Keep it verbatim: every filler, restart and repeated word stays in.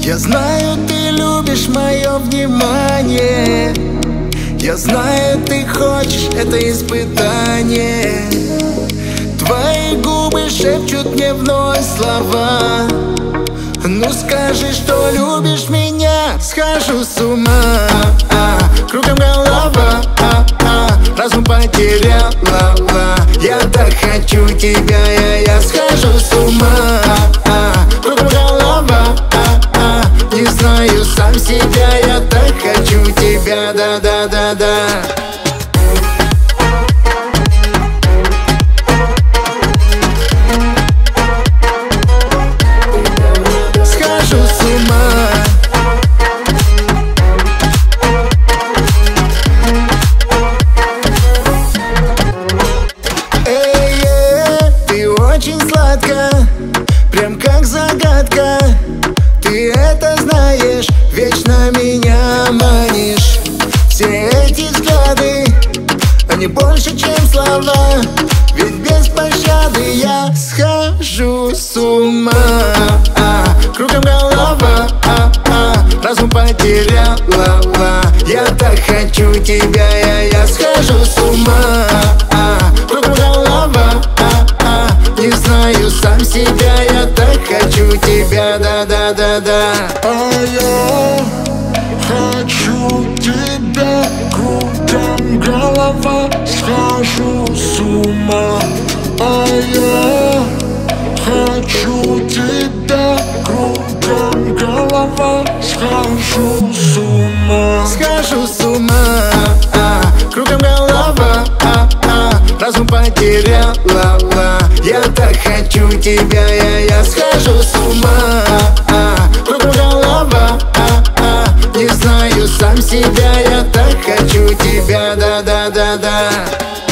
Я знаю, ты любишь мое внимание. Я знаю, ты хочешь это испытание. Твои губы шепчут мне вновь слова. Ну скажи, что любишь меня, схожу с ума. а, Кругом голова, а, а, разум потеряла. Я так хочу тебя, я, я схожу с ума. а, Кругом голова, а, а, не знаю сам себя. Я так хочу тебя, да-да-да-да. Очень сладко, прям как загадка. Ты это знаешь, вечно меня манишь. Все эти взгляды, они больше, чем слова. Ведь без пощады я схожу с ума. а, Кругом голова, а, а, разум потеряла. Я так хочу тебя, я, я схожу с ума. а, Кругом голова, не знаю сам себя, я так хочу тебя, да-да-да-да. А я хочу тебя, кругом голова, схожу с ума. А я хочу тебя, кругом голова, схожу с ума. Схожу с ума, а, кругом голова, а, а, разум потеряла. Я так хочу тебя, я, я схожу с ума. а, Кругом голова, а, а, не знаю сам себя. Я так хочу тебя, да-да-да-да.